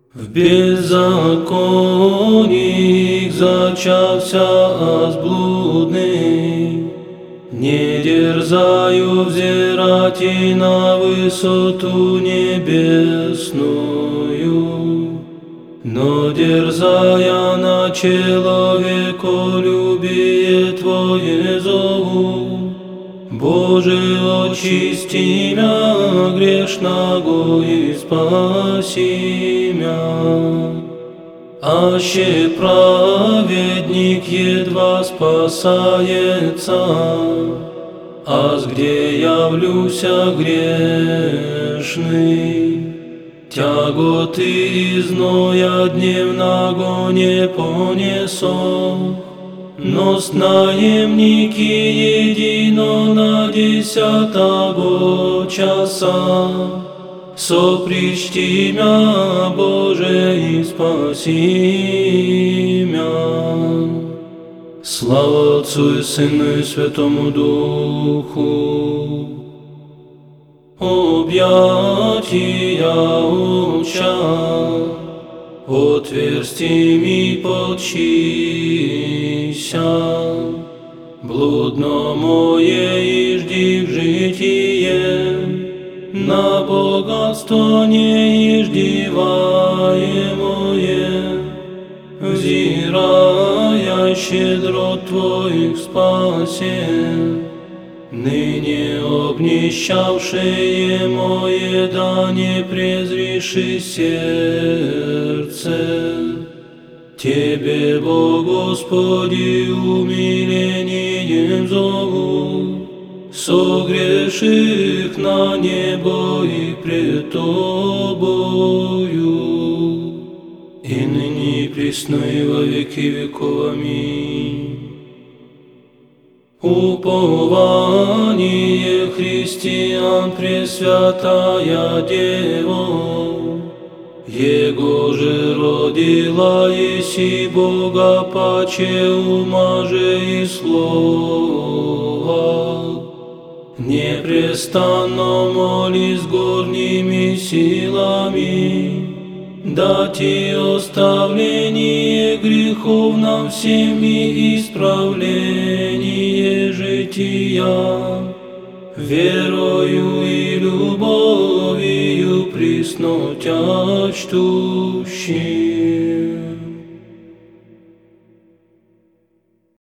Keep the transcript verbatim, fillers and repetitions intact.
В беззаконии зачався аз блудный, не дерзаю взирать и на высоту небесную, но дерзая на человеколюбие Твое зову. Боже, очисти мя грешного и спаси мя. Аще праведник едва спасается, аз где явлюся грешный, тяготы и зноя дневного не понесу. Но с наемники едино на десятого часа сопричти мя, Боже, и спаси мя. Слава Отцу и Сыну и Святому Духу. Объятия уча, отверсти ми подчися, блудно мое ижди в житие, на богатство не иждиваемое, взирая щедрот Твоих спасен. Ныне обнищавшее мое, да не презреши сердце. Тебе, Бог Господи, умилением зову, согреших на небо и пред Тобою, и ныне и присно и во веки веков. Аминь. Упование христиан, Пресвятая Дева, Его же родила еси Бога паче ума же и слова. Непрестанно молись горними силами, дати оставление грехов нам всем и исправление жития, верою и любовью присно Тя чтущим.